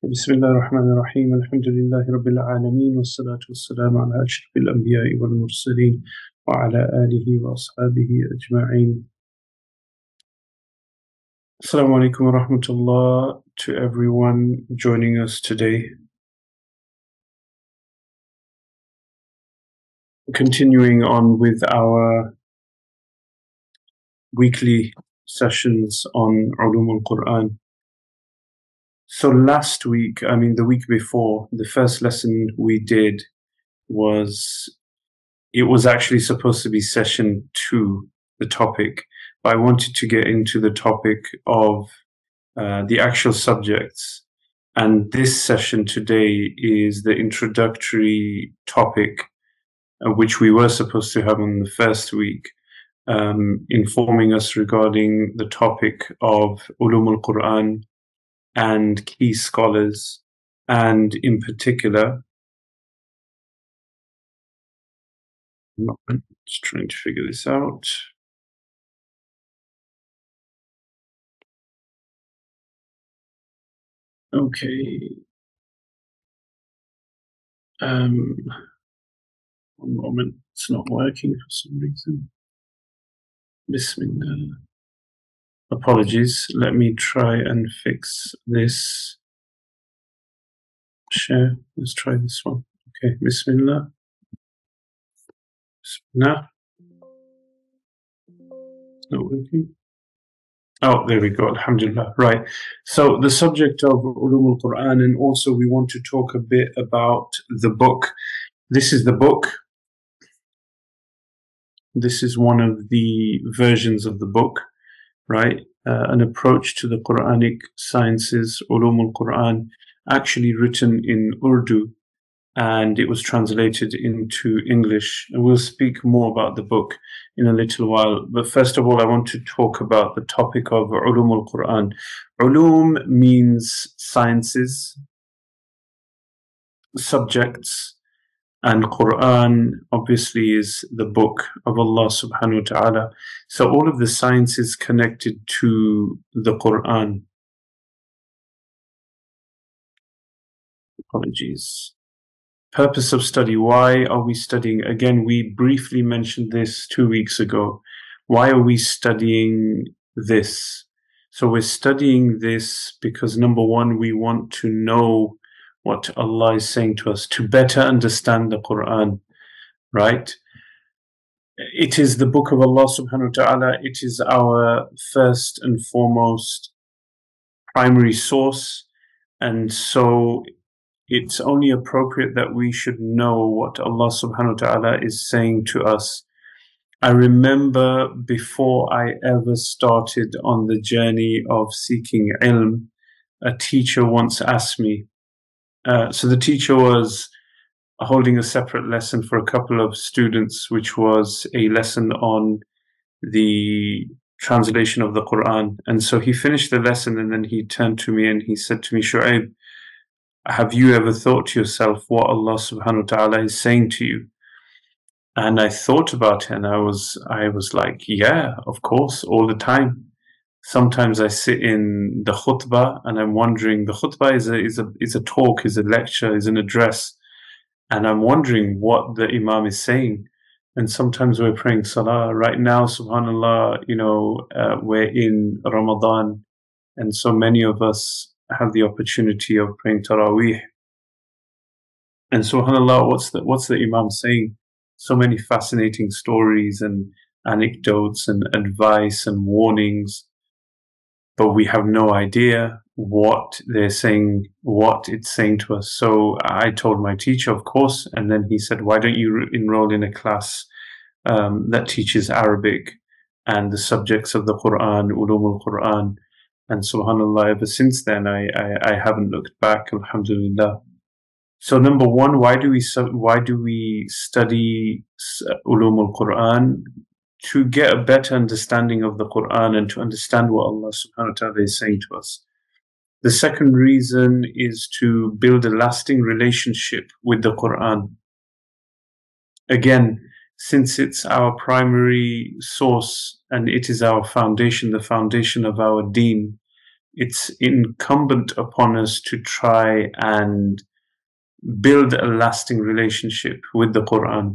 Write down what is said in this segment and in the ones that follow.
بسم الله الرحمن الرحيم الحمد لله رب العالمين والصلاة والسلام على أشرف الأنبياء والمرسلين وعلى آله وأصحابه أجمعين. Assalamu alaikum wa rahmatullah to everyone joining us today. Continuing on with our weekly sessions on Ulum al-Quran. So last week, the week before, the first lesson we did it was actually supposed to be session 2, the topic, but I wanted to get into the topic of the actual subjects. And this session today is the introductory topic, which we were supposed to have on the first week, informing us regarding the topic of Ulum al-Quran and key scholars, and in particular, just trying to figure this out. Okay. One moment, it's not working for some reason. Bismillah. Apologies, let me try and fix this. Share, let's try this one. Okay, Bismillah. Bismillah. It's not working. Oh, there we go, Alhamdulillah. Right, so the subject of Ulum al-Quran, and also we want to talk a bit about the book. This is the book. This is one of the versions of the book, right? An approach to the Quranic sciences, Ulum al-Quran, actually written in Urdu, and it was translated into English. And we'll speak more about the book in a little while. But first of all, I want to talk about the topic of Ulum al-Quran. Ulum means sciences, subjects, and Quran obviously is the book of Allah subhanahu wa ta'ala. So all of the sciences connected to the Quran. Apologies. Purpose of study. Why are we studying? Again, we briefly mentioned this 2 weeks ago. Why are we studying this? So we're studying this because, number one, we want to know what Allah is saying to us, to better understand the Quran, right? It is the book of Allah subhanahu wa ta'ala. It is our first and foremost primary source. And so it's only appropriate that we should know what Allah subhanahu wa ta'ala is saying to us. I remember before I ever started on the journey of seeking ilm, a teacher once asked me, so the teacher was holding a separate lesson for a couple of students, which was a lesson on the translation of the Quran. And so he finished the lesson and then he turned to me and he said to me, Shu'aib, have you ever thought to yourself what Allah subhanahu wa ta'ala is saying to you? And I thought about it and I was like, yeah, of course, all the time. Sometimes I sit in the khutbah and I'm wondering, the khutbah is a talk, is a lecture, is an address. And I'm wondering what the Imam is saying. And sometimes we're praying Salah. Right now, subhanAllah, we're in Ramadan. And so many of us have the opportunity of praying Taraweeh. And subhanAllah, what's the Imam saying? So many fascinating stories and anecdotes and advice and warnings. But we have no idea what they're saying, what it's saying to us. So I told my teacher, of course, and then he said, why don't you enroll in a class that teaches Arabic and the subjects of the Quran, Ulum al-Quran. And subhanAllah, ever since then, I haven't looked back, alhamdulillah. So number one, why do we study Ulum al-Quran? To get a better understanding of the Quran and to understand what Allah subhanahu wa ta'ala is saying to us. The second reason is to build a lasting relationship with the Quran. Again, since it's our primary source and it is our foundation, the foundation of our deen, it's incumbent upon us to try and build a lasting relationship with the Quran.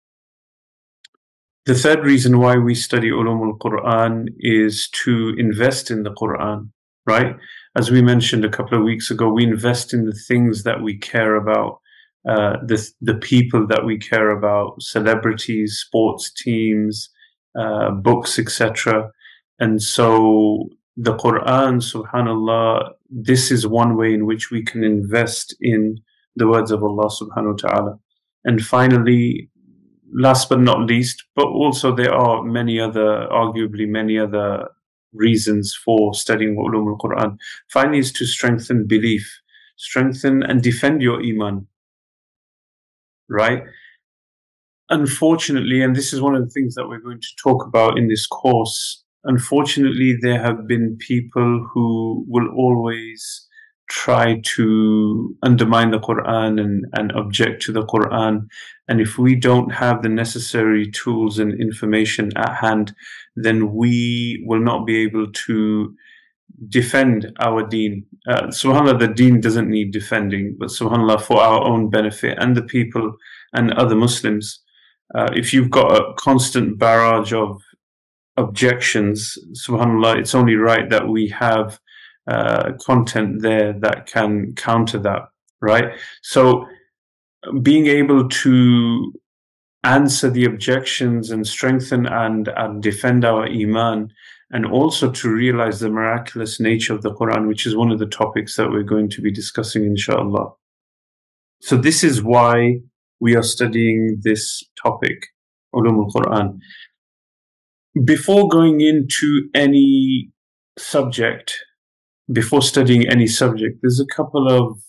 The third reason why we study Ulum al-Quran is to invest in the Quran, right? As we mentioned a couple of weeks ago, we invest in the things that we care about, the people that we care about, celebrities, sports teams, books, etc. And so the Quran, subhanAllah, this is one way in which we can invest in the words of Allah subhanahu wa ta'ala. And finally, last but not least, but also there are arguably many other reasons for studying Ulum al-Quran. Finally, is to strengthen belief, strengthen and defend your iman, right? Unfortunately, and this is one of the things that we're going to talk about in this course, unfortunately, there have been people who will always try to undermine the Quran and object to the Quran. And if we don't have the necessary tools and information at hand, then we will not be able to defend our deen. SubhanAllah, the deen doesn't need defending, but SubhanAllah, for our own benefit and the people and other Muslims. If you've got a constant barrage of objections, SubhanAllah, it's only right that we have content there that can counter that, right? So being able to answer the objections and strengthen and defend our iman, and also to realize the miraculous nature of the Quran, which is one of the topics that we're going to be discussing, inshallah. So this is why we are studying this topic, Ulum al-Quran. Before going into any subject, before studying any subject, there's a couple of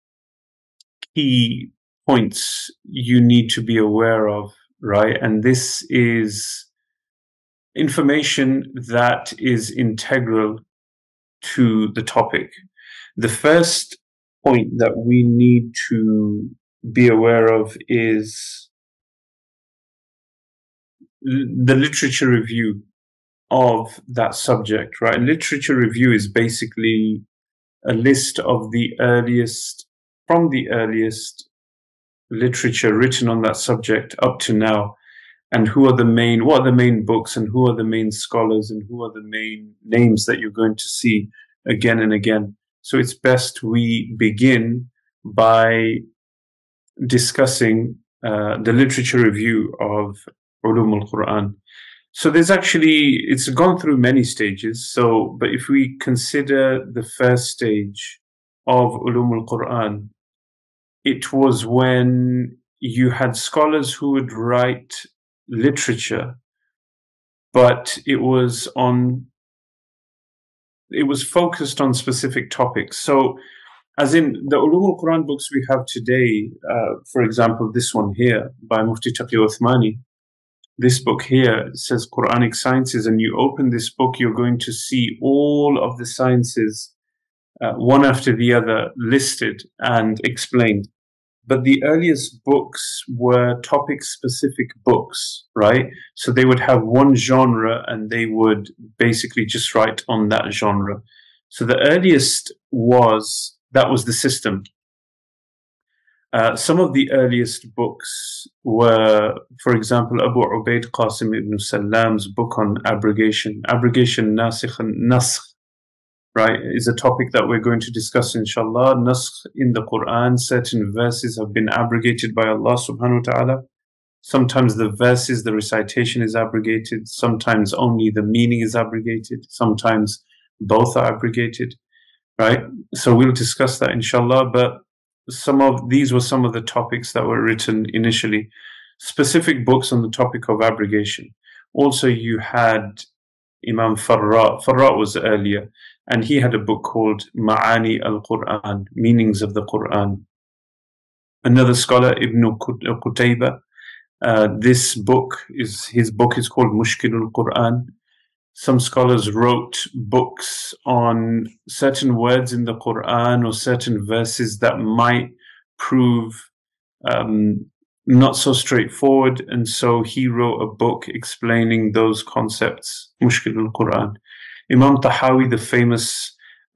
key points you need to be aware of, right? And this is information that is integral to the topic. The first point that we need to be aware of is the literature review of that subject, right? Literature review is basically a list of the earliest literature written on that subject up to now, and what are the main books, and who are the main scholars, and who are the main names that you're going to see again and again. So it's best we begin by discussing the literature review of Ulum al-Quran. So it's gone through many stages. But if we consider the first stage of Ulum al-Quran, it was when you had scholars who would write literature, but it was focused on specific topics. So, as in the Ulum al-Quran books we have today, for example, this one here by Mufti Taqi Uthmani. This book here says Quranic Sciences, and you open this book, you're going to see all of the sciences, one after the other, listed and explained. But the earliest books were topic-specific books, right? So they would have one genre, and they would basically just write on that genre. So the earliest that was the system. Some of the earliest books were, for example, Abu Ubaid Qasim ibn Salam's book on abrogation. Abrogation, nasikh and naskh, right, is a topic that we're going to discuss, inshallah. Naskh in the Quran, certain verses have been abrogated by Allah subhanahu wa ta'ala. Sometimes the recitation is abrogated. Sometimes only the meaning is abrogated. Sometimes both are abrogated, right? So we'll discuss that, inshallah. But these were some of the topics that were written initially, specific books on the topic of abrogation. Also, you had Imam Farra. Farra was earlier, and he had a book called Ma'ani al-Quran, Meanings of the Quran. Another scholar, Ibn Qutayba, his book is called Mushkilul Quran. Some scholars wrote books on certain words in the Quran or certain verses that might prove not so straightforward, and so he wrote a book explaining those concepts, Mushkilul Quran. Imam Tahawi, the famous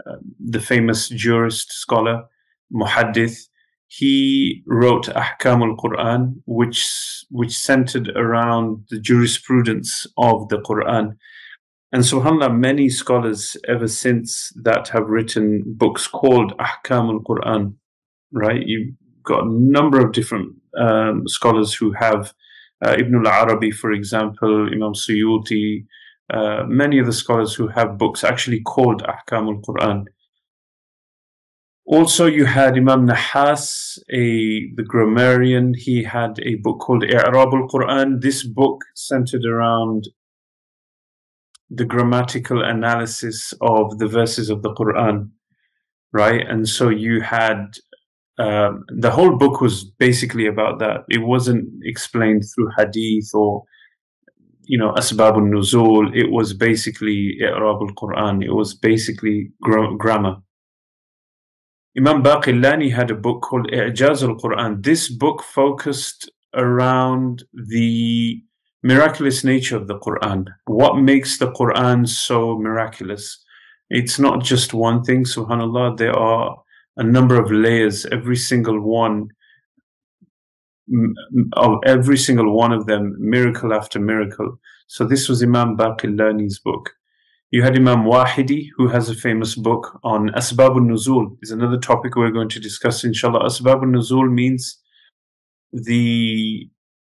the famous jurist scholar, Muhaddith, he wrote Ahkam al-Quran, which centered around the jurisprudence of the Quran. And subhanAllah, many scholars ever since that have written books called Ahkam al-Quran, right? You've got a number of different scholars who have Ibn al-Arabi, for example, Imam Suyuti, many of the scholars who have books actually called Ahkam al-Quran. Also, you had Imam Nahas, the grammarian. He had a book called I'rab al-Quran. This book centered around the grammatical analysis of the verses of the Quran, right? And so you had the whole book was basically about that. It wasn't explained through hadith or asbab al-nuzul. It was basically I'rab al-Quran. It was basically grammar. Imam Baqillani had a book called I'jaz al-Quran. This book focused around the miraculous nature of the Quran. What makes the Quran so miraculous? It's not just one thing, subhanAllah. There are a number of layers. Every single one of them, miracle after miracle. So this was Imam Baqillani's book. You had Imam Wahidi, who has a famous book on Asbab al-Nuzul. Is another topic we're going to discuss, inshallah. Asbab al-Nuzul means the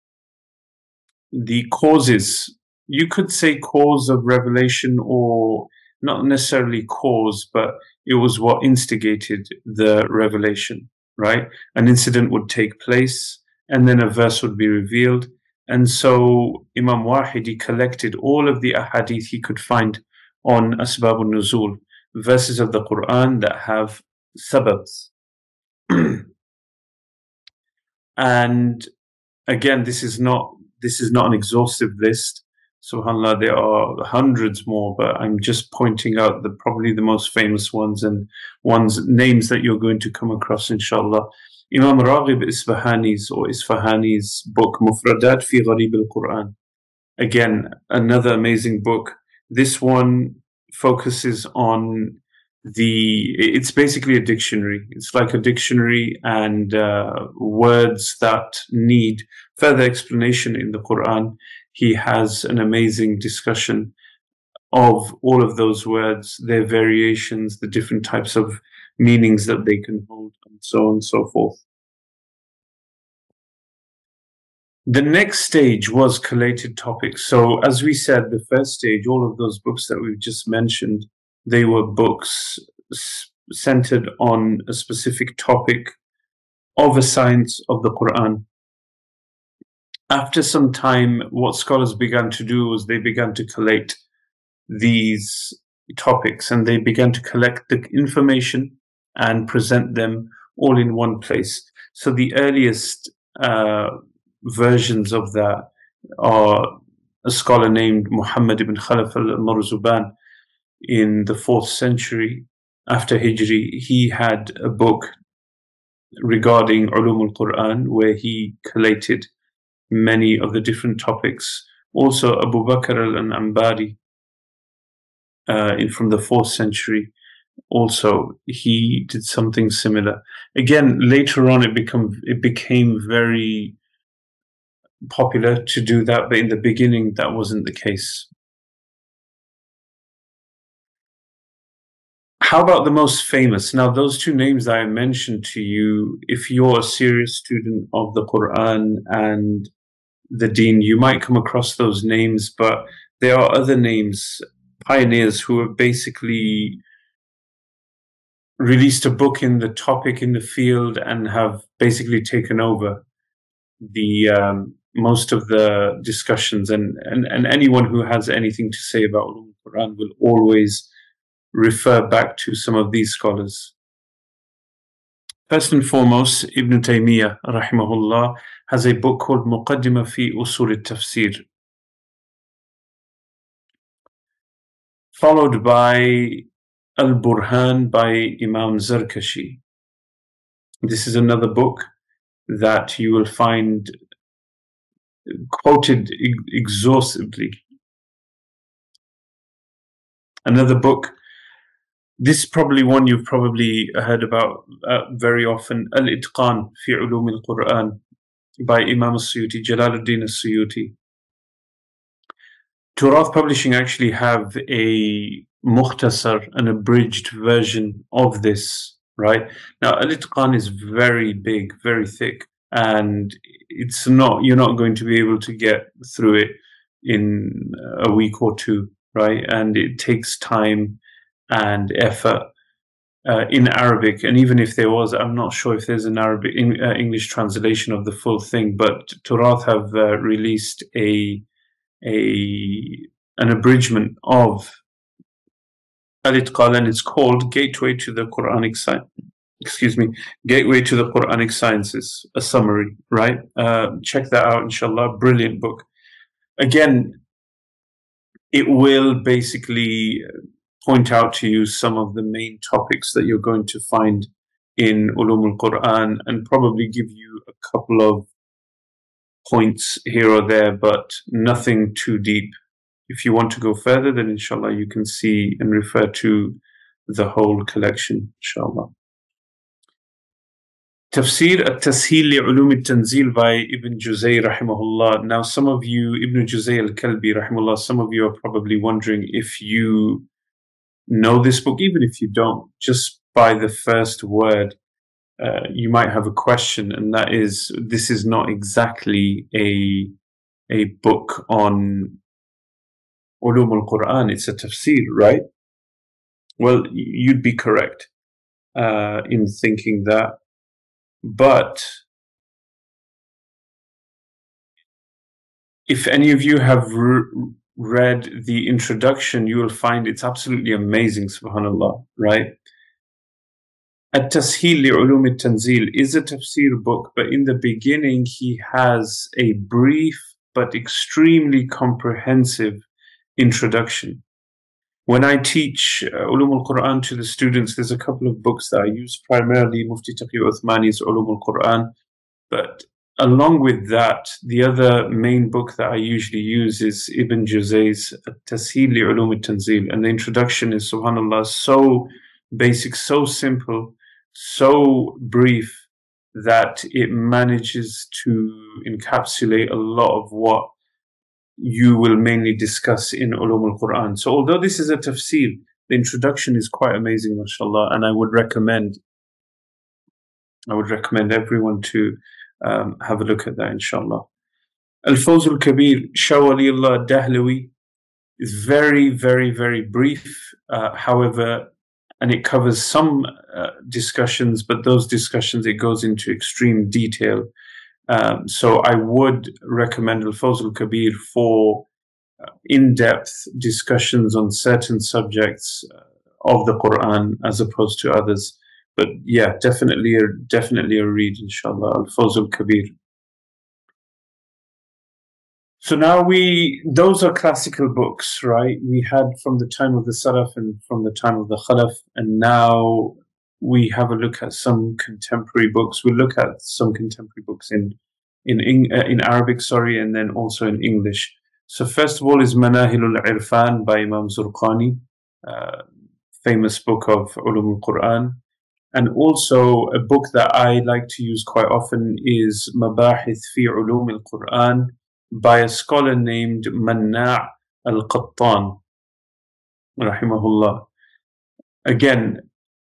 causes. You could say cause of revelation, or not necessarily cause, but it was what instigated the revelation, right? An incident would take place, and then a verse would be revealed. And so Imam Wahidi collected all of the ahadith he could find on Asbab al-Nuzul, verses of the Quran that have sababs. And again, this is not an exhaustive list. SubhanAllah, there are hundreds more, but I'm just pointing out probably the most famous ones and names that you're going to come across, inshallah. Imam Raghib Isfahani's book, Mufradat fi Gharib al-Quran. Again, another amazing book. This one focuses on it's basically a dictionary. It's like a dictionary and words that need further explanation in the Quran. He has an amazing discussion of all of those words, their variations, the different types of meanings that they can hold, and so on and so forth. The next stage was collated topics. So as we said, the first stage, all of those books that we've just mentioned, they were books centered on a specific topic of a science of the Quran. After some time, what scholars began to do was they began to collate these topics, and they began to collect the information and present them all in one place. So the earliest versions of that are a scholar named Muhammad ibn Khalaf al-Marzuban in the 4th century after Hijri. He had a book regarding Ulum al-Quran where he collated many of the different topics. Also Abu Bakr al-Anbari from the 4th century, also he did something similar. Again, later on it became very popular to do that, but in the beginning that wasn't the case. How about the most famous? Now, those two names that I mentioned to you, if you're a serious student of the Quran and the Deen, you might come across those names, but there are other names, pioneers who have basically released a book in the topic in the field and have basically taken over the most of the discussions, and anyone who has anything to say about the Quran will always refer back to some of these scholars. First and foremost, Ibn Taymiyyah rahimahullah has a book called Muqaddimah fi Usul al-Tafsir, followed by Al-Burhan by Imam Zarkashi. This is another book that you will find quoted exhaustively. Another book This is probably one you've probably heard about very often. Al-Itqan fi Ulum al-Quran by Imam al-Suyuti, Jalaluddin al-Suyuti. Turath Publishing actually have a mukhtasar, an abridged version of this, right? Now, Al-Itqan is very big, very thick, and you're not going to be able to get through it in a week or two, right? And it takes time and effort in Arabic. And even if there was, I'm not sure if there's an English translation of the full thing, but Turath have released an abridgment of Al-Itqan, and it's called Gateway to the Quranic Science. Excuse me, Gateway to the Quranic Sciences, a summary, right? Check that out, inshallah. Brilliant book. Again, it will basically point out to you some of the main topics that you're going to find in Ulum al-Quran, and probably give you a couple of points here or there, but nothing too deep. If you want to go further, then inshallah you can see and refer to the whole collection, inshallah. Tafsir at-Tasheel li-Ulum al-Tanzil by Ibn Juzay rahimahullah. Now, some of you, Ibn Juzay al-Kalbi rahimahullah, some of you are probably wondering if you know this book. Even if you don't, just by the first word, you might have a question, and that is, this is not exactly a book on Ulum al-Quran, it's a tafsir, right? Well, you'd be correct in thinking that. But if any of you have read the introduction, you will find it's absolutely amazing, subhanAllah, right? At-Tasheel li-Ulum al-Tanzil is a tafsir book, but in the beginning he has a brief but extremely comprehensive introduction. When I teach Ulum al-Quran to the students, there's a couple of books that I use, primarily Mufti Taqi Uthmani's Ulum al-Quran. But along with that, the other main book that I usually use is Ibn Juzay's Tasheel li Ulum al-Tanzil. And the introduction is, subhanAllah, so basic, so simple, so brief, that it manages to encapsulate a lot of what you will mainly discuss in Ulum al-Quran. So although this is a tafsir, the introduction is quite amazing, mashallah, and I would recommend everyone to have a look at that, inshallah. Al-Fawz al-Kabir, Shah Waliullah Dahlawi, is very, very, very brief, however, and it covers some discussions, but those discussions, it goes into extreme detail. So I would recommend Al-Fawz al-Kabir for in-depth discussions on certain subjects of the Quran as opposed to others. But yeah, definitely a read, inshallah, Al-Fawz al-Kabir. So now those are classical books, right? We had from the time of the Salaf and from the time of the Khalaf, and now we have a look at some contemporary books. We'll look at some contemporary books in Arabic, and then also in English. So first of all is Manahil al-Irfan by Imam Zurqani, famous book of Ulum al-Quran. And also a book that I like to use quite often is Mabahith fi Ulum al-Quran by a scholar named Manna' al-Qattan, rahimahullah. Again,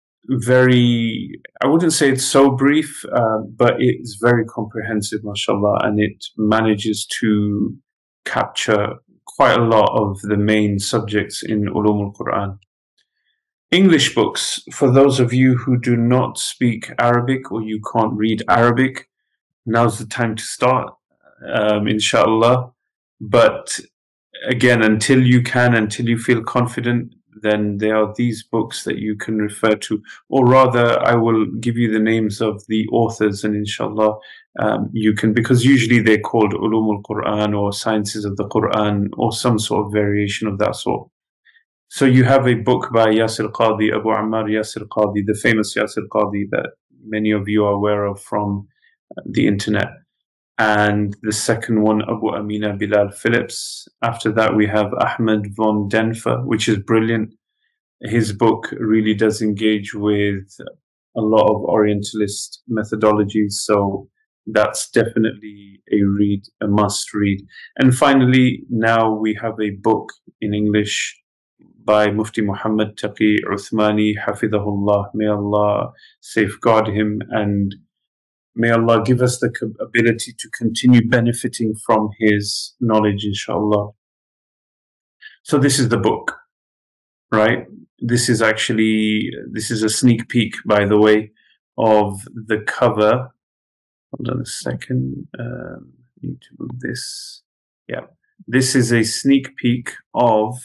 I wouldn't say it's so brief, but it's very comprehensive, mashallah, and it manages to capture quite a lot of the main subjects in Ulum al-Quran. English books, for those of you who do not speak Arabic or you can't read Arabic, now's the time to start, inshallah. But again, until you feel confident, then there are these books that you can refer to, or rather I will give you the names of the authors, and inshallah you can, because usually they're called Ulum al-Quran or Sciences of the Quran or some sort of variation of that sort. So you have a book by Yasir Qadhi, Abu Ammar Yasir Qadhi, the famous Yasir Qadhi that many of you are aware of from the internet. And the second one, Abu Amina Bilal Phillips. After that, we have Ahmed von Denfer, which is brilliant. his book really does engage with a lot of Orientalist methodologies. So that's definitely a must read. And finally, now we have a book in English by Mufti Muhammad Taqi Uthmani, Hafidhahullah. May Allah safeguard him, and may Allah give us the ability to continue benefiting from his knowledge, inshallah. So this is the book, right? This is a sneak peek, by the way, of the cover. Hold on a second. I need to move this. Yeah. This is a sneak peek of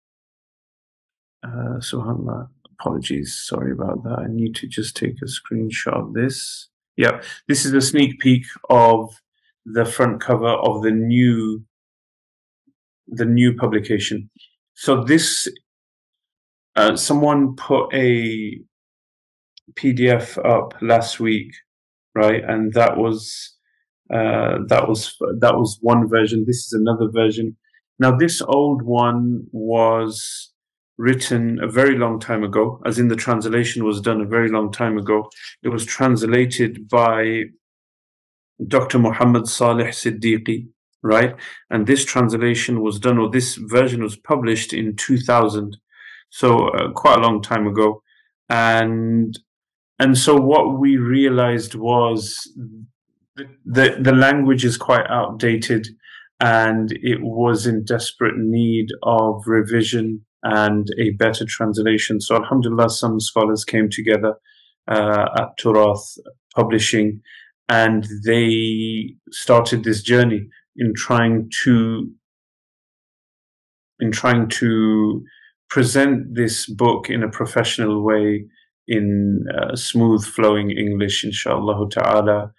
subhanAllah. Apologies, sorry about that. I need to just take a screenshot of this. Yeah, this is a sneak peek of the front cover of the new publication. So this someone put a PDF up last week, right? And that was one version. This is another version. Now, this old one was written a very long time ago, as in the translation was done a very long time ago. It was translated by Dr. Muhammad Salih Siddiqui, right? And this translation was done, or this version was published in 2000, so quite a long time ago. And so what we realized was the language is quite outdated, and it was in desperate need of revision and a better translation. So alhamdulillah, some scholars came together at Turath Publishing, and they started this journey in trying to present this book in a professional way, in smooth flowing English, inshallah ta'ala,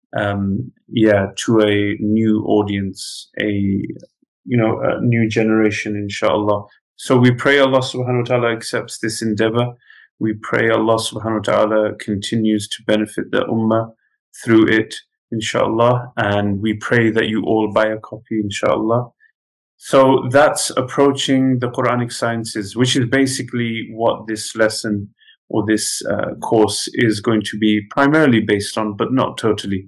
to a new audience, a new generation, inshallah. So we pray Allah subhanahu wa ta'ala accepts this endeavor. We pray Allah subhanahu wa ta'ala continues to benefit the ummah through it, inshallah. And we pray that you all buy a copy, inshallah. So that's approaching the Quranic sciences, which is basically what this lesson or this course is going to be primarily based on, but not totally.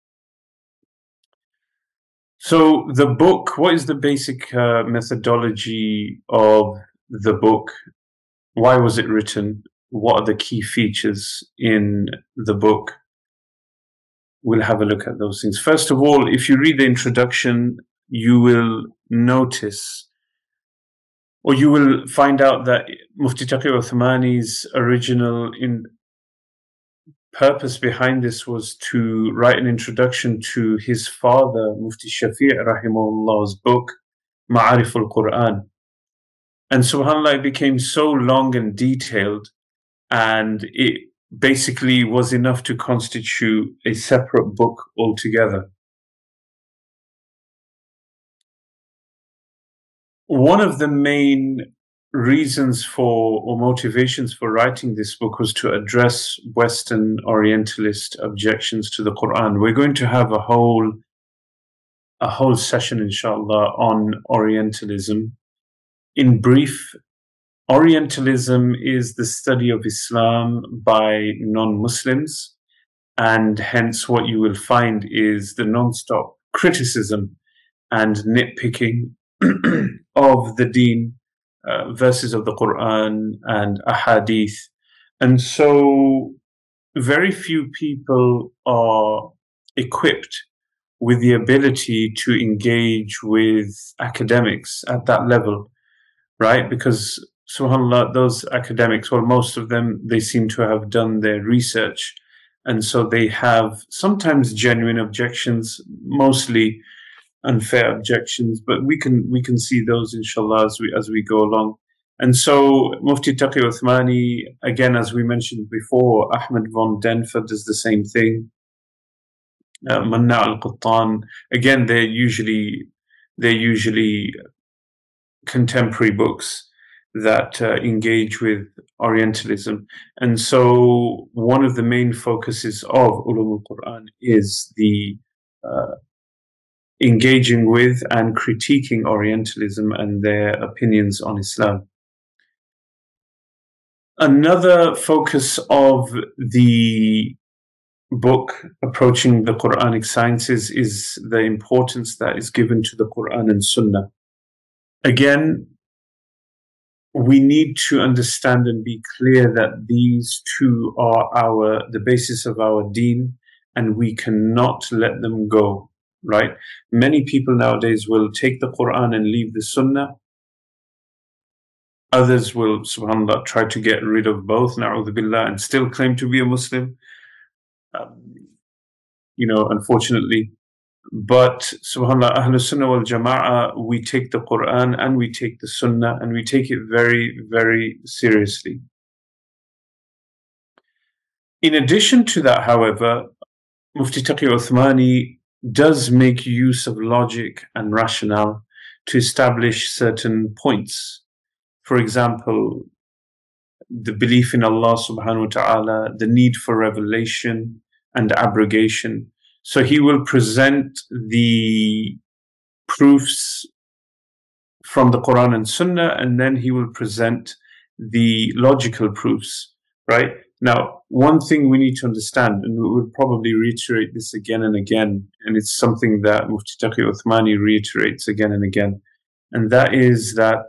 So the book, what is the basic methodology of the book? Why was it written? What are the key features in the book? We'll have a look at those things. First of all, if you read the introduction, you will notice, or you will find out, that Mufti Taqi Uthmani's original purpose behind this was to write an introduction to his father, Mufti Shafi' rahimahullah's book, Ma'arif al-Quran. And subhanAllah, it became so long and detailed, and it basically was enough to constitute a separate book altogether. One of the main reasons for, or motivations for, writing this book was to address Western Orientalist objections to the Quran. We're going to have a whole session, inshallah, on Orientalism. In brief, Orientalism is the study of Islam by non-Muslims, and hence what you will find is the non-stop criticism and nitpicking of the deen, verses of the Quran and ahadith. And so very few people are equipped with the ability to engage with academics at that level, right? Because subhanAllah, those academics, well, most of them, they seem to have done their research, and so they have sometimes genuine objections, mostly unfair objections, but we can see those, inshallah, as we go along. And so Mufti Taqi Uthmani, again, as we mentioned before, Ahmed von Denfer does the same thing. Manna al-Qattan, again, they're usually contemporary books that engage with Orientalism. And so one of the main focuses of Ulum al-Quran is the engaging with and critiquing Orientalism and their opinions on Islam. Another focus of the book, Approaching the Quranic Sciences, is the importance that is given to the Quran and Sunnah. Again, we need to understand and be clear that these two are the basis of our deen, and we cannot let them go, right? Many people nowadays will take the Quran and leave the Sunnah. Others will, subhanAllah, try to get rid of both, na'udhu billah, and still claim to be a Muslim. Unfortunately. But subhanAllah, Ahlul Sunnah wal Jama'ah, we take the Quran and we take the Sunnah, and we take it very, very seriously. In addition to that, however, Mufti Taqi Uthmani does make use of logic and rationale to establish certain points. For example, the belief in Allah subhanahu wa ta'ala, the need for revelation and abrogation. So he will present the proofs from the Quran and Sunnah, and then he will present the logical proofs, right? Now, one thing we need to understand, and we will probably reiterate this again and again, and it's something that Mufti Taqi Uthmani reiterates again and again, and that is that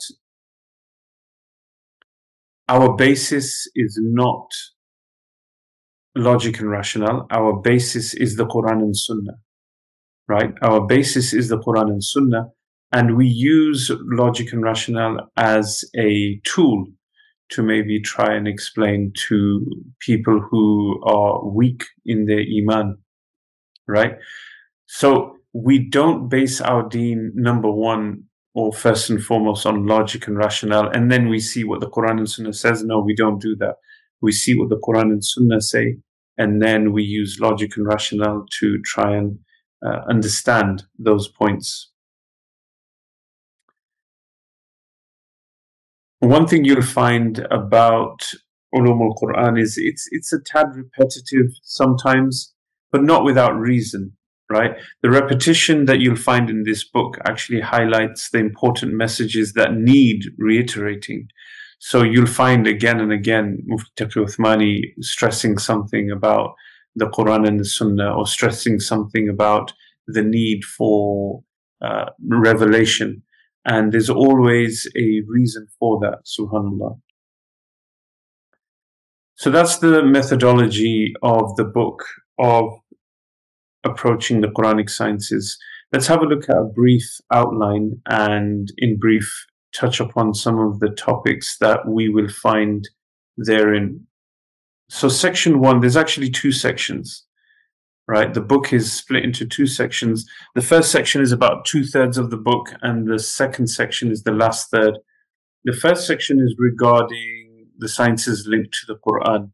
our basis is not logic and rationale. Our basis is the Quran and Sunnah, right? Our basis is the Quran and Sunnah, and we use logic and rationale as a tool to maybe try and explain to people who are weak in their iman, right? So we don't base our deen, number one, or first and foremost, on logic and rationale, and then we see what the Quran and Sunnah says. No, we don't do that. We see what the Quran and Sunnah say, and then we use logic and rationale to try and understand those points. One thing you'll find about Ulum al-Quran is it's a tad repetitive sometimes, but not without reason, right? The repetition that you'll find in this book actually highlights the important messages that need reiterating. So you'll find again and again Mufti Taqi Uthmani stressing something about the Quran and the Sunnah, or stressing something about the need for revelation. And there's always a reason for that, subhanAllah. So that's the methodology of the book of Approaching the Quranic Sciences. Let's have a look at a brief outline and in brief touch upon some of the topics that we will find therein. So section 1, there's actually 2 sections, right? The book is split into 2 sections. The first section is about 2/3 of the book, and the second section is the last third. The first section is regarding the sciences linked to the Quran,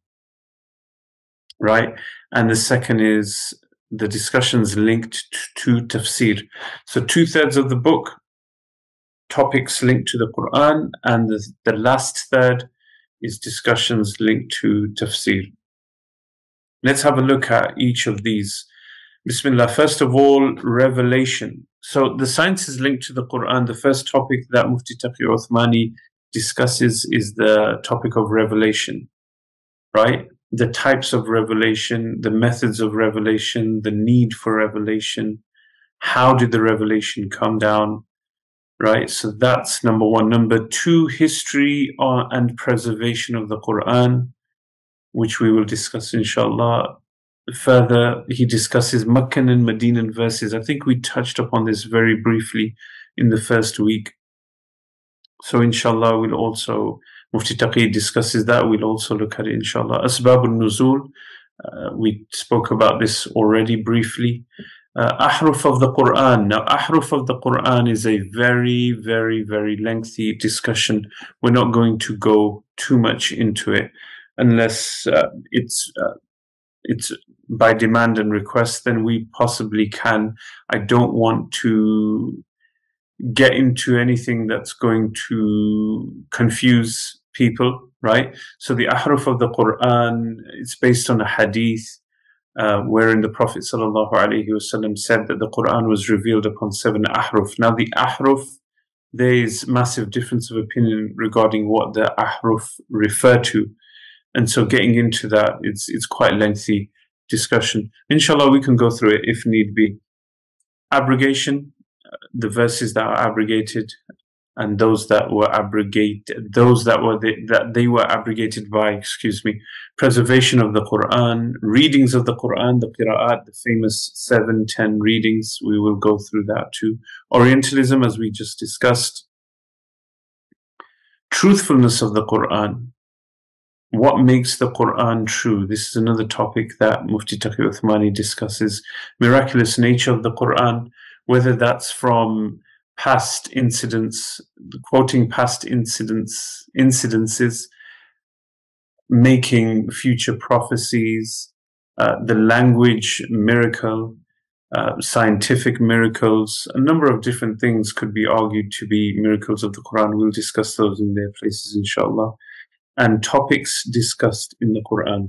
right? And the second is the discussions linked to tafsir. So 2/3 of the book, topics linked to the Quran, and the last third is discussions linked to tafsir. Let's have a look at each of these. Bismillah. First of all, revelation. So the sciences linked to the Quran, the first topic that Mufti Taqi Uthmani discusses is the topic of revelation, right? The types of revelation, the methods of revelation, the need for revelation, how did the revelation come down, right? So that's number 1. Number 2, history and preservation of the Quran, which we will discuss inshallah. Further, he discusses Meccan and Medinan verses. I think we touched upon this very briefly in the first week. So inshallah, we'll also, Mufti Taqi discusses that. We'll also look at it inshallah. Asbab al-Nuzul, we spoke about this already briefly. Ahruf of the Quran. Now, Ahruf of the Quran is a very, very, very lengthy discussion. We're not going to go too much into it unless it's by demand and request, then we possibly can. I don't want to get into anything that's going to confuse people, right? So the ahruf of the Quran, it's based on a hadith wherein the Prophet ﷺ said that the Quran was revealed upon 7 ahruf. Now the ahruf, there is massive difference of opinion regarding what the ahruf refer to. And so getting into that, it's quite lengthy discussion. Inshallah, we can go through it if need be. Abrogation, the verses that are abrogated, and those that were abrogated, that they were abrogated by, excuse me, preservation of the Quran, readings of the Quran, the qira'at, the famous 7-10 readings. We will go through that too. Orientalism, as we just discussed. Truthfulness of the Quran. What makes the Quran true? This is another topic that Mufti Taqi Uthmani discusses. Miraculous nature of the Quran, whether that's from past incidents, quoting past incidences, making future prophecies, the language miracle, scientific miracles, a number of different things could be argued to be miracles of the Quran. We'll discuss those in their places, inshallah. And topics discussed in the Quran,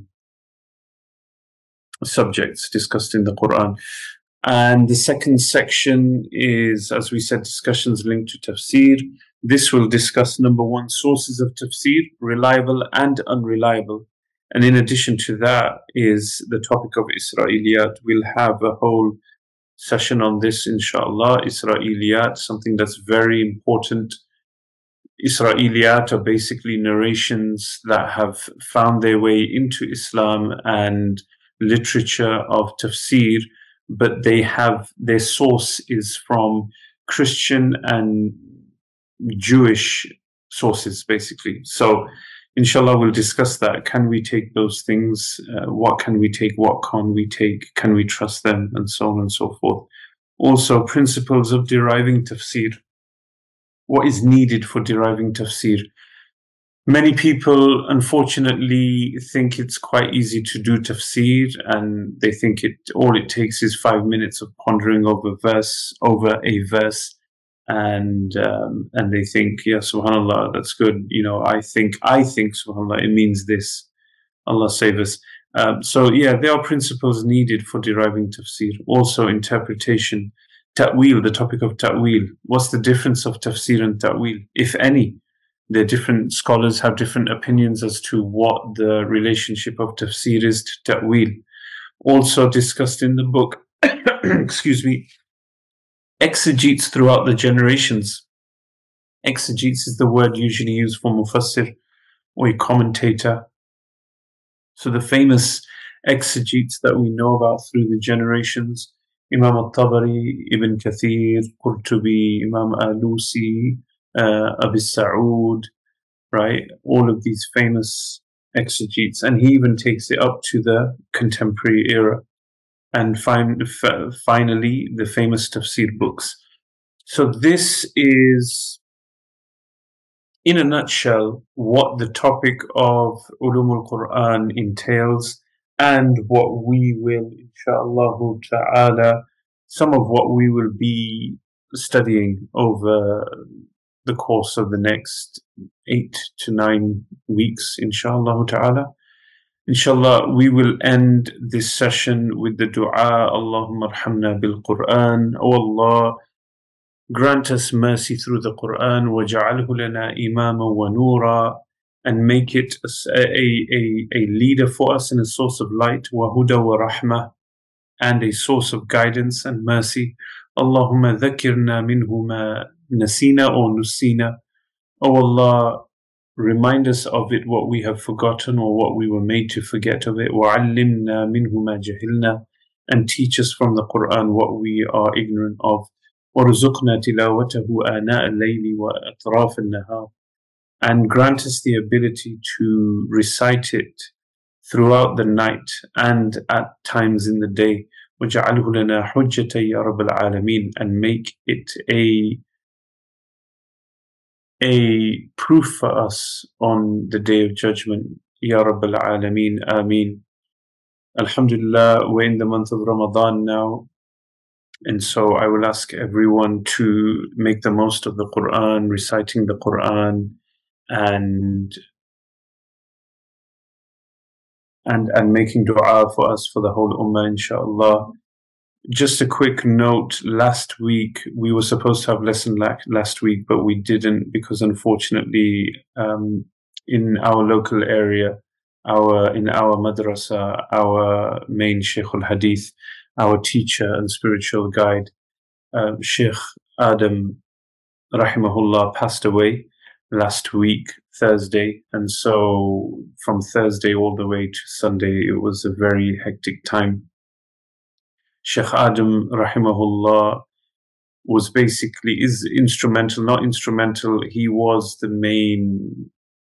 subjects discussed in the Quran. And the second section is, as we said, discussions linked to tafsir. This will discuss, number one, sources of tafsir, reliable and unreliable. And in addition to that is the topic of Isra'iliyat. We'll have a whole session on this, inshallah. Isra'iliyat, something that's very important. Isra'iliyat are basically narrations that have found their way into Islam and literature of tafsir, but they have their source is from Christian and Jewish sources, basically. So, inshallah, we'll discuss that. Can we take those things? What can we take? What can't we take? Can we trust them? And so on and so forth. Also, principles of deriving tafsir. What is needed for deriving tafsir? Many people, unfortunately, think it's quite easy to do tafsir, and they think all it takes is 5 minutes of pondering over a verse, and they think, yeah, subhanallah, that's good. You know, I think, subhanallah, it means this. Allah save us. So yeah, there are principles needed for deriving tafsir. Also, interpretation. Ta'wil, the topic of ta'wil. What's the difference of tafsir and ta'wil, if any? The different scholars have different opinions as to what the relationship of tafsir is to ta'wil. Also discussed in the book, excuse me, exegetes throughout the generations. Exegetes is the word usually used for mufassir or a commentator. So the famous exegetes that we know about through the generations, Imam al-Tabari, Ibn Kathir, Qurtubi, Imam Alusi, Abi Sa'ud, right? All of these famous exegetes. And he even takes it up to the contemporary era. And finally, the famous tafsir books. So this is, in a nutshell, what the topic of Ulumul Quran entails, and what we will, inshallah ta'ala, some of what we will be studying over the course of the next 8 to 9 weeks, inshallah ta'ala. Inshallah, we will end this session with the dua, Allahumma arhamna bil Quran. O Allah, grant us mercy through the Quran, وَجَعَلْهُ لَنَا إِمَامًا وَنُورًا, and make it a leader for us and a source of light, وَهُدَى وَرَحْمَةً, and a source of guidance and mercy. Allahumma dhakirna minhu ma nasina or nusina. O Allah, remind us of it what we have forgotten or what we were made to forget of it. وَعَلِّمْنَا مِنْهُ مَا جَهِلْنَا, and teach us from the Quran what we are ignorant of. وَرُزُقْنَا تِلَاوَتَهُ آنَاءَ اللَّيْلِ وَأَطْرَافَ النَّهَارِ, and grant us the ability to recite it throughout the night and at times in the day. وَجَعَلْهُ لَنَا حُجَّةً يَا رَبَّ الْعَالَمِينَ, and make it a proof for us on the Day of Judgment. Ya Rabbal Alameen, Ameen. Alhamdulillah, we're in the month of Ramadan now, and so I will ask everyone to make the most of the Quran, reciting the Quran, and making dua for us, for the whole Ummah, inshallah. Just a quick note, last week, we were supposed to have lesson last week, but we didn't, because unfortunately, in our local area, in our madrasa, our main Sheikh al-Hadith, our teacher and spiritual guide, Sheikh Adam rahimahullah, passed away last week, Thursday. And so from Thursday all the way to Sunday, it was a very hectic time. Sheikh Adam rahimahullah was basically, is instrumental, not instrumental, he was the main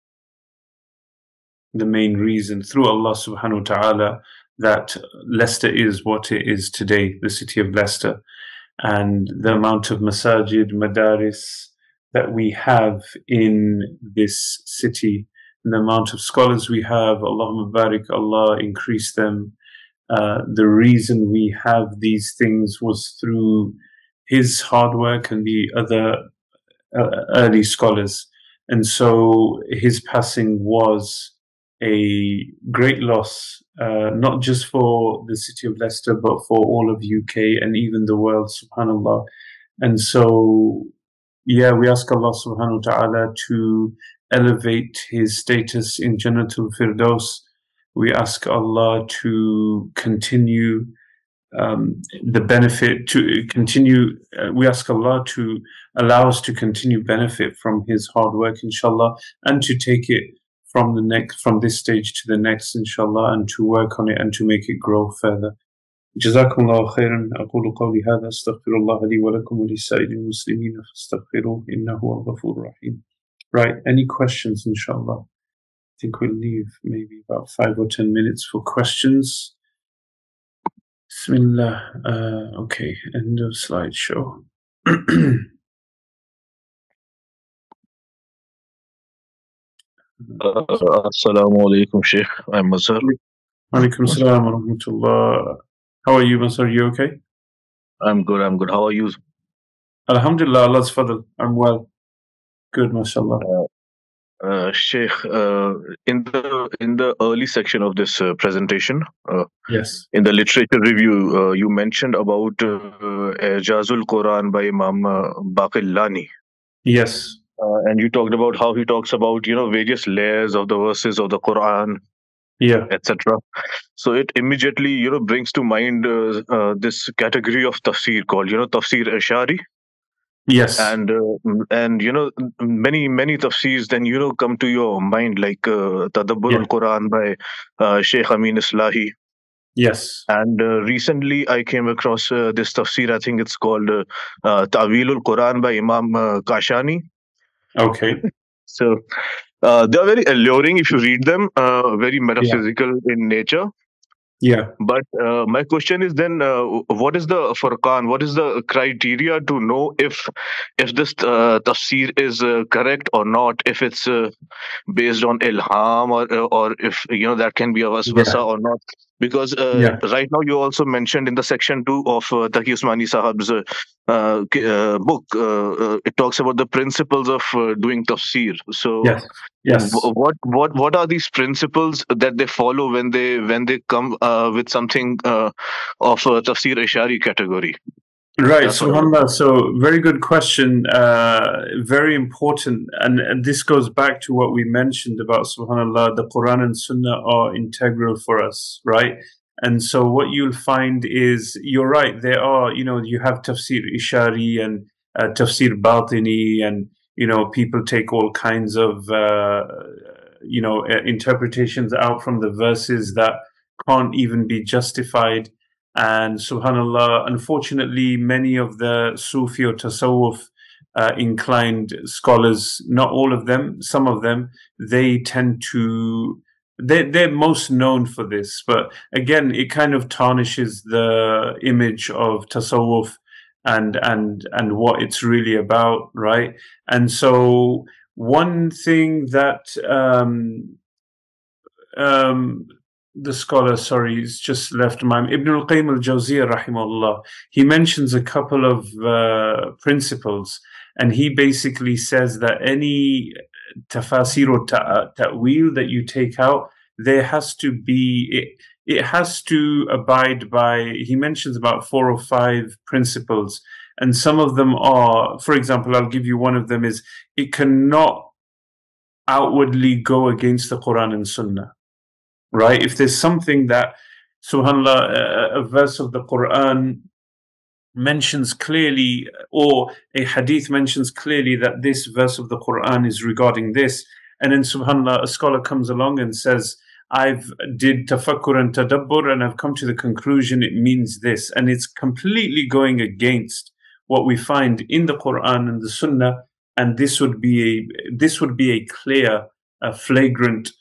reason through Allah subhanahu wa ta'ala that Leicester is what it is today, the city of Leicester. And the amount of masajid, madaris that we have in this city, and the amount of scholars we have, Allahumma barik, Allah increase them. The reason we have these things was through his hard work and the other early scholars. And so his passing was a great loss, not just for the city of Leicester, but for all of UK and even the world, subhanAllah. And so, yeah, we ask Allah subhanahu wa ta'ala to elevate his status in Jannatul Firdaus. We ask Allah to continue the benefit, to continue, we ask Allah to allow us to continue benefit from his hard work, inshallah, and to take it from this stage to the next, inshallah, and to work on it and to make it grow further. جزاكم الله خيرا. أقول قولي هذا أستغفر الله لي ولكم ولسائر المسلمين فاستغفروه إنه هو الغفور الرحيم. Right, any questions, inshallah? I think we'll leave maybe about 5 or 10 minutes for questions. Bismillah. Okay, end of slideshow. Assalamu alaikum, Sheikh. I'm Mazhar. Alaikum assalam wa rahmatullah. How are you, Mazhar? You okay? I'm good. How are you? Alhamdulillah, Allah's fadl. I'm well. Good, mashallah. Sheikh, in the early section of this presentation, Yes. in the literature review, you mentioned about Ijazul Quran by Imam Baqillani. Yes. And you talked about how he talks about, various layers of the verses of the Quran, Yeah. etc. So it immediately, brings to mind this category of tafsir called, tafsir Ashari. Yes. And many tafsirs then come to your mind, like Tadabbur al-Quran by Sheikh Amin Islahi. Yes. And recently I came across this tafsir. I think it's called Ta'wil al-Quran by Imam Kashani. Okay. So they are very alluring if you read them, very metaphysical in nature. Yeah. But my question is then, what is the furqan? What is the criteria to know if this tafsir is correct or not? If it's based on ilham or if that can be a waswasa or not? Because right now you also mentioned in the section 2 of Taqi Usmani Sahab's book, it talks about the principles of doing tafsir. So yes. What are these principles that they follow when they come with something of tafsir Ashari category? Right, subhanAllah. So very good question, very important, and this goes back to what we mentioned about, subhanAllah, the Quran and Sunnah are integral for us, right? And so what you'll find is, you're right, there are, you have tafsir Ishari and tafsir Batini, and people take all kinds of interpretations out from the verses that can't even be justified. And subhanAllah, unfortunately, many of the Sufi or Tasawwuf inclined scholars, not all of them, some of them, they tend to, they're most known for this. But again, it kind of tarnishes the image of Tasawwuf and what it's really about, right? And so one thing that the scholar, he's just left my Ibn al-Qayyim al-Jawziyah rahimahullah, he mentions a couple of principles, and he basically says that any tafasir or ta'wil that you take out, there has to be, it has to abide by, he mentions about 4 or 5 principles, and some of them are, for example, I'll give you one of them, is it cannot outwardly go against the Quran and Sunnah. right? If there's something that, subhanAllah, a verse of the Quran mentions clearly, or a hadith mentions clearly that this verse of the Quran is regarding this, and then subhanAllah, a scholar comes along and says, I've did tafakkur and tadabbur and I've come to the conclusion it means this, and it's completely going against what we find in the Quran and the Sunnah, and this would be a clear, flagrant,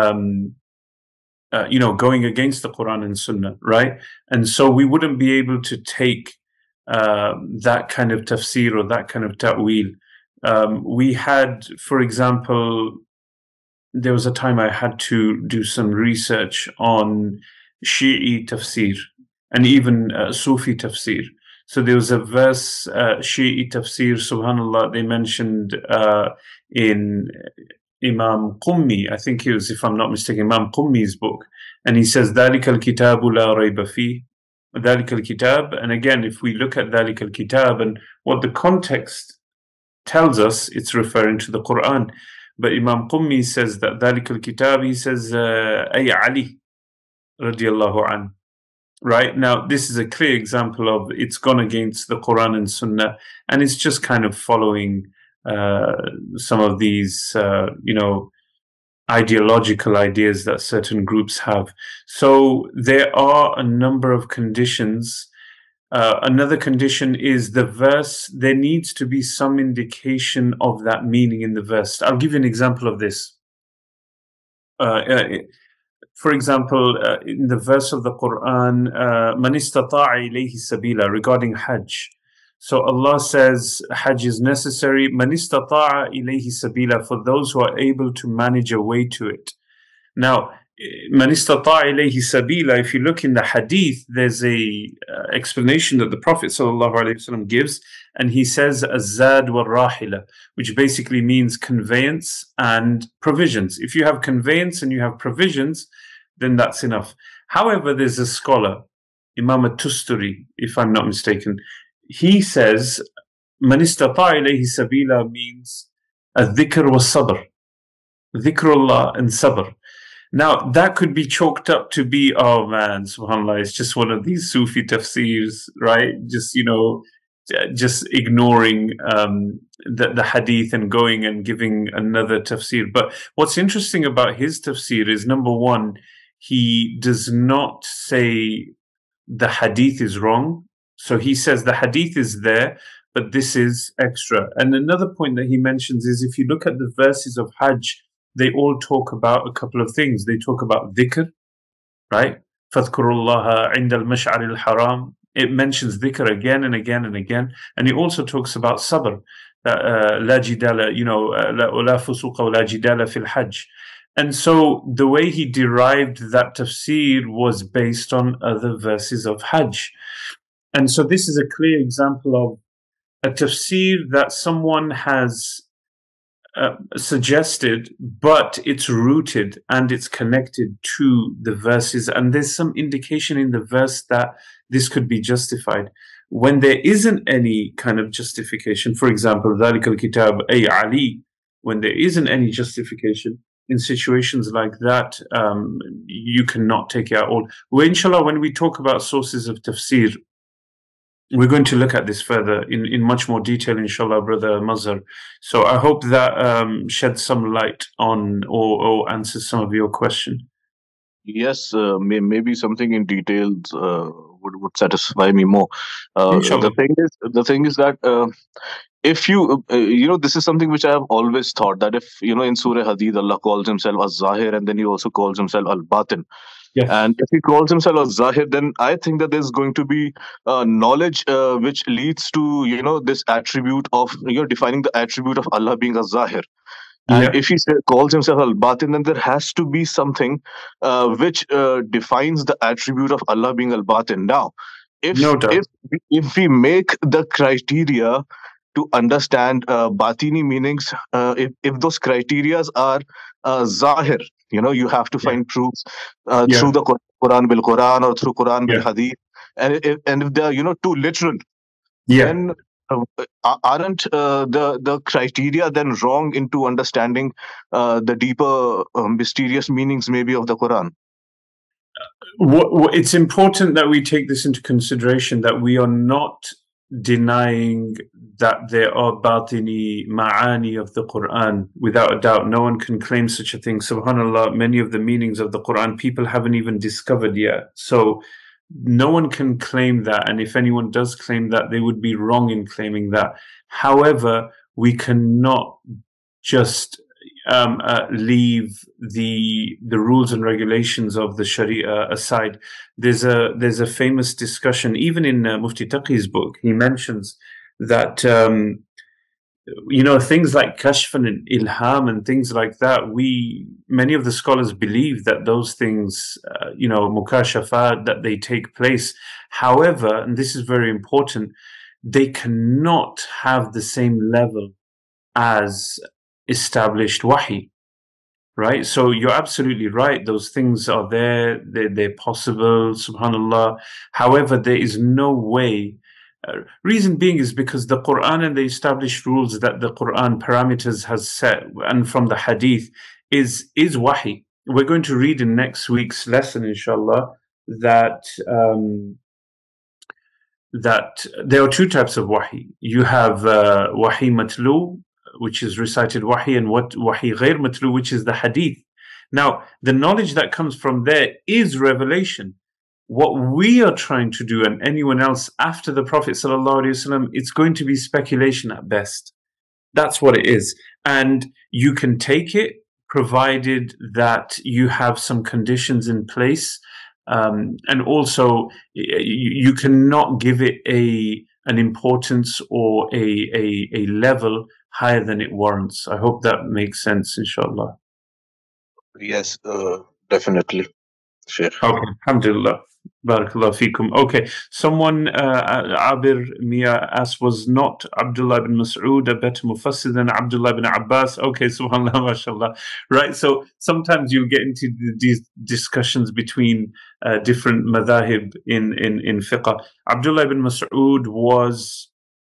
going against the Quran and Sunnah, right? And so we wouldn't be able to take that kind of tafsir or that kind of ta'wil. We had, for example, there was a time I had to do some research on Shi'i tafsir and even Sufi tafsir. So there was a verse, Shi'i tafsir, subhanAllah, they mentioned in Imam Qummi, I think it was, if I'm not mistaken, Imam Qummi's book, and he says, ذَلِكَ الْكِتَابُ لَا رَيْبَ فِيهِ ذَلِكَ الْكِتَابُ. And again, if we look at ذَلِكَ الْكِتَابُ and what the context tells us, it's referring to the Quran. But Imam Qummi says that ذَلِكَ الْكِتَابُ, he says, أي Ali radiallahu an. Right? Now, this is a clear example of it's gone against the Quran and Sunnah, and it's just kind of following some of these, ideological ideas that certain groups have. So there are a number of conditions. Another condition is the verse, there needs to be some indication of that meaning in the verse. I'll give you an example of this. For example, in the verse of the Quran, مَنِ اسْتَطَاعَ إِلَيْهِ سَبِيلًا, regarding Hajj. So Allah says Hajj is necessary, مَنِ اسْتَطَاعَ إِلَيْهِ سَبِيلًا, for those who are able to manage a way to it. Now, مَنِ اسْتَطَاعَ إِلَيْهِ سَبِيلًا, if you look in the hadith, there's a explanation that the Prophet ﷺ gives, and he says الزاد والراحلة, which basically means conveyance and provisions. If you have conveyance and you have provisions, then that's enough. However, there's a scholar, Imam al-Tusturi, if I'm not mistaken, he says مَنِ اسْتَطَاعَ إِلَيْهِ سَبِيلًا means الذِّكْر وَالصَّبْر, dhikrullah and sabr. Now, that could be chalked up to be, oh man, subhanAllah, it's just one of these Sufi tafsirs, right? Just ignoring the hadith and going and giving another tafsir. But what's interesting about his tafsir is, number one, he does not say the hadith is wrong. So he says the hadith is there, but this is extra. And another point that he mentions is, if you look at the verses of Hajj, they all talk about a couple of things. They talk about dhikr, right? فَاذْكُرُوا اللَّهَ عِنْدَ الْمَشْعَرِ الْحَرَامِ. It mentions dhikr again and again and again. And it also talks about sabr. لَا جِدَالَ, لَا فُسُوقَ وَلَا جِدَالَ فِي الْحَجِّ. And so the way he derived that tafsir was based on other verses of Hajj. And so this is a clear example of a tafsir that someone has suggested, but it's rooted and it's connected to the verses, and there's some indication in the verse that this could be justified. When there isn't any kind of justification, for example, ذَلِكَ الْكِتَابُ أَيْ عَلِي, when there isn't any justification, in situations like that, you cannot take it at all. Well, inshallah, when we talk about sources of tafsir, we're going to look at this further in much more detail, inshallah, Brother Mazhar. So I hope that sheds some light on or answers some of your question. Yes, maybe something in details would satisfy me more. Inshallah. The thing is that if you this is something which I have always thought, that if in Surah Hadid Allah calls himself as-Zahir, and then he also calls himself al-Batin. Yes. And if he calls himself al-Zahir, then I think that there's going to be knowledge which leads to this attribute of defining the attribute of Allah being al-Zahir. And Yeah. if he calls himself al-Batin, then there has to be something which defines the attribute of Allah being al-Batin. Now, No doubt. if we make the criteria to understand batini meanings, if those criterias are zahir, you have to find proofs through the Quran bil Quran or through Quran bil Hadith, and if they are too literal, then aren't the criteria then wrong into understanding the deeper mysterious meanings maybe of the Quran? It's important that we take this into consideration, that we are not denying that there are batini ma'ani of the Quran. Without a doubt, no one can claim such a thing. Subhanallah, many of the meanings of the Quran people haven't even discovered yet. So no one can claim that. And if anyone does claim that, they would be wrong in claiming that. However, we cannot just leave the rules and regulations of the Sharia aside. There's a famous discussion, even in Mufti Taqi's book. He mentions that things like kashf and ilham and things like that. Many of the scholars believe that those things, mukashafat, that they take place. However, and this is very important, they cannot have the same level as established wahi, right? So you're absolutely right. Those things are there. They're possible, subhanallah. However, there is no way. Reason being is because the Quran and the established rules that the Quran parameters has set, and from the hadith, is wahi. We're going to read in next week's lesson, inshallah, that that there are two types of wahi. You have wahi matlu, which is recited wahi, and what wahi ghair matlu, which is the hadith. Now, the knowledge that comes from there is revelation. What we are trying to do, and anyone else after the Prophet sallallahu alaihi wasallam, it's going to be speculation at best. That's what it is. And you can take it provided that you have some conditions in place. And also, you cannot give it an importance or a level higher than it warrants. I hope that makes sense, inshallah. Yes, definitely, Sheikh. Okay, alhamdulillah. Barakallah fikum. Okay, someone, Abir Mia asked, was not Abdullah ibn Mas'ud a better mufassir than Abdullah ibn Abbas? Okay, subhanallah, mashallah. Right, so sometimes you get into these discussions between different madhahib in fiqh. Abdullah ibn Mas'ud was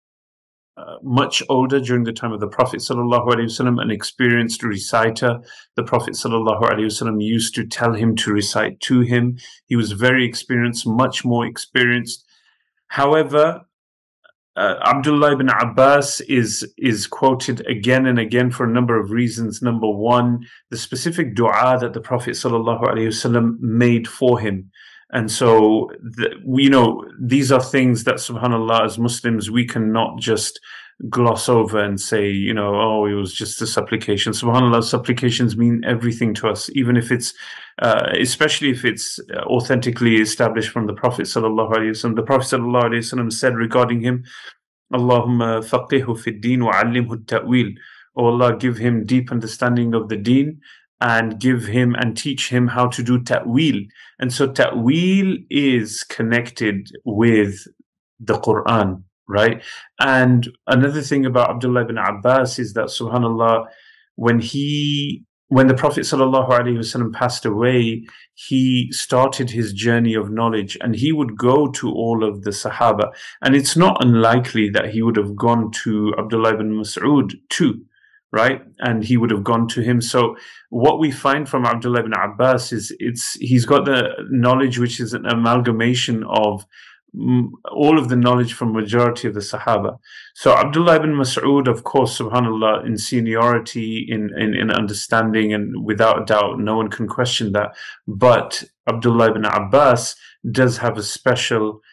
much older during the time of the Prophet ﷺ, an experienced reciter. The Prophet ﷺ used to tell him to recite to him. He was very experienced, much more experienced. However, Abdullah ibn Abbas is quoted again and again for a number of reasons. Number one, the specific dua that the Prophet ﷺ made for him. And so, these are things that, subhanAllah, as Muslims, we cannot just gloss over and say, it was just a supplication. SubhanAllah, supplications mean everything to us, even if it's, especially if it's authentically established from the Prophet sallallahu alaihi wasallam. The Prophet sallallahu alaihi wasallam said regarding him, Allahumma faqihu fi din wa allimhu ta'wil. Oh Allah, give him deep understanding of the deen and give him and teach him how to do ta'wil. And so ta'wil is connected with the Quran, right? And another thing about Abdullah ibn Abbas is that, subhanAllah, when the Prophet ﷺ passed away, he started his journey of knowledge, and he would go to all of the Sahaba. And it's not unlikely that he would have gone to Abdullah ibn Mas'ud too, right? And he would have gone to him. So what we find from Abdullah ibn Abbas is he's got the knowledge which is an amalgamation of all of the knowledge from majority of the Sahaba. So Abdullah ibn Mas'ud, of course, subhanAllah, in seniority, in understanding, and without a doubt, no one can question that. But Abdullah ibn Abbas does have a special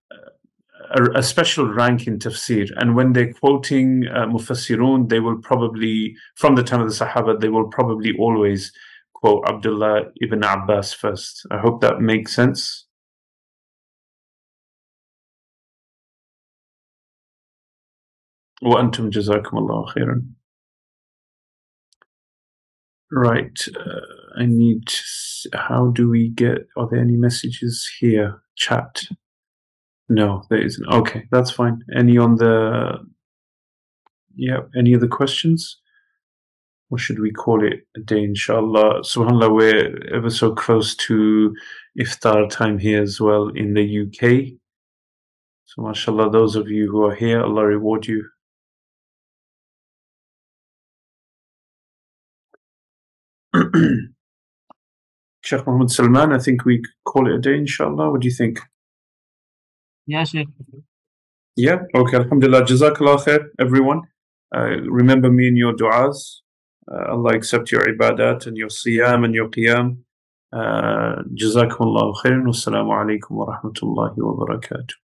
rank in tafsir. And when they're quoting mufassirun, they will probably, from the time of the Sahaba, they will probably always quote Abdullah ibn Abbas first. I hope that makes sense. وأنتم جزاكم الله خيرا. Right. How do we get, are there any messages here? Chat. No, there isn't. Okay, that's fine. Any other questions? Or should we call it a day, inshallah? SubhanAllah, we're ever so close to iftar time here as well in the UK. So mashallah, those of you who are here, Allah reward you. Sheikh Muhammad Salman, I think we call it a day, inshallah. What do you think? Yeah, Sheikh. Yeah, okay, alhamdulillah. Jazakallah khair, everyone. Remember me in your du'as. Allah accept your ibadat and your siyam and your qiyam. Jazakumullahu khairan. Wassalamu alaikum wa rahmatullahi wa barakatuh.